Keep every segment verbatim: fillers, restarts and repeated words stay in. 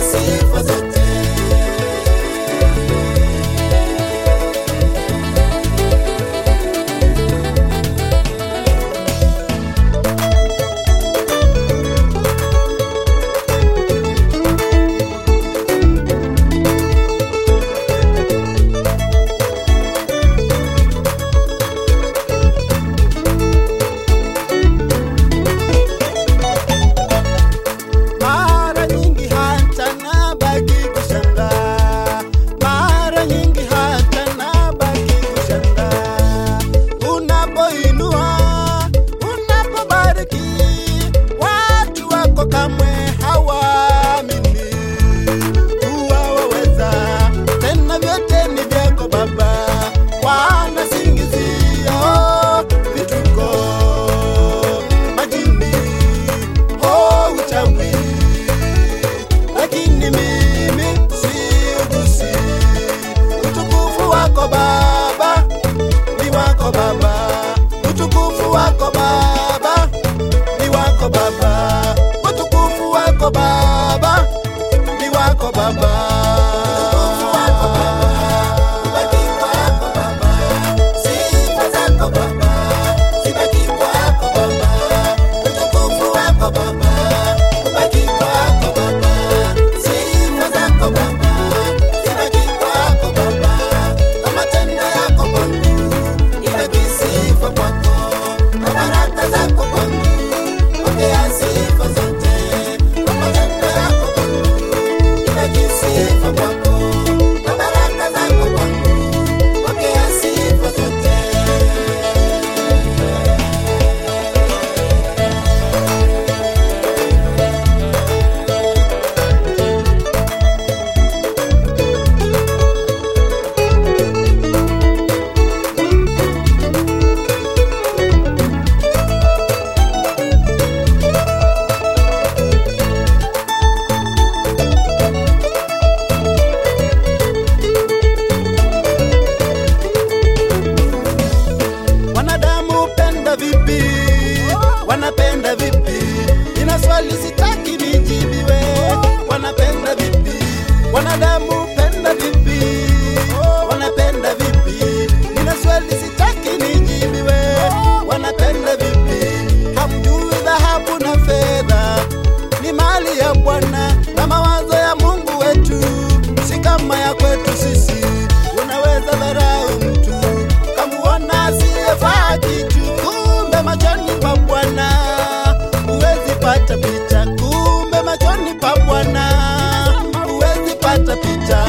sifa zote. Kamwe hawaamini kuwa waweza, tena vyote ni vyako Baba. Wanasingizia vituko, majini, oh uchawi, lakini mimi siugusi. Utukufu wako Baba, ni wako Baba. Utukufu wako Baba, ni wako Baba. Utukufu wako Baba, ni wako Baba. Utukufu wako Baba, ubaki kwako Baba. Sifa zako Baba, zibaki kwako Baba. Utukufu wako Baba, ubaki kwako Baba. Sifa zako Baba, zibaki kwako Baba. Kwa matendo yako kwangu, ibaki sifa kwako. Kwa baraka zako kwangu, pokea sifa zote. Kwa matendo yako kwangu, ibaki sifa kwako. Kwa baraka zako kwangu, pokea sifa zote. Wanadamu penda vipi? Wanapenda vipi? Ina swali sitaki nijibiwe. Wanapenda vipi? Wanadamu penda vipi? Wanapenda vipi? Ina swali sitaki nijibiwe. Wanapenda vipi? Hamjui dhahabu na fedha ni mali ya Bwana, na mawazo ya Mungu wetu si kama ya kwetu sisi. Unaweza dharau mtu kamuona asiyefaa kitu, kumbe machoni pa Bwana huwezi pata picha. Kumbe machoni pa Bwana huwezi pata picha.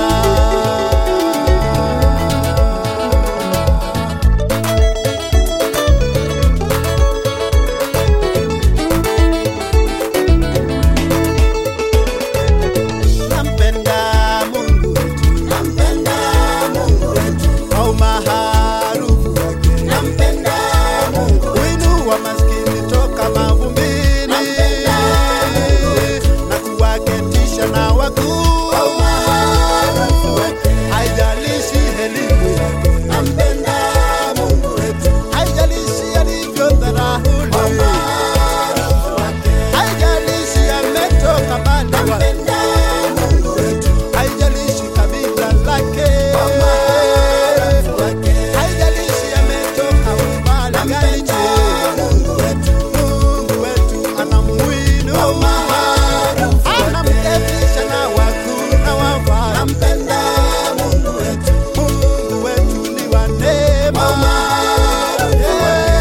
Nampenda Mungu wetu, nampenda Mungu wetu, au maharufu wake. Nampenda Mungu wetu, huinua maskini toka mavumbini. Nampenda Mungu wetu, na kuwaketisha na wakuu. Au maharufu wake, haijalishi elimu yake. Nampenda Mungu wetu, haijalishi alivyodharauliwa. Au maharufu wake, haijalishi ametoka mbali. Nampenda Mungu wetu, haijalishi kabila lake. Au maharufu wake, haijalishi ametoka umbali gani. Mungu wetu, Mungu wetu anamuinua. Au maharufu wake, anamketisha na wakuu na wafalme. Nampenda Mungu wetu, Mungu wetu ni wa neema. Au maharufu wake,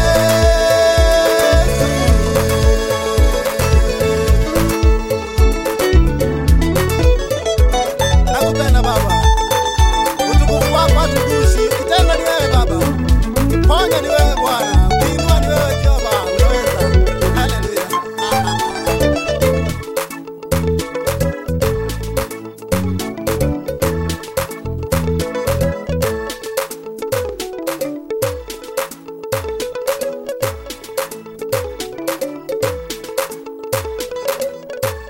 nakupenda Baba. Utukufu wako hatugusi, ukitenda ni wewe Baba, ukiponya ni wewe.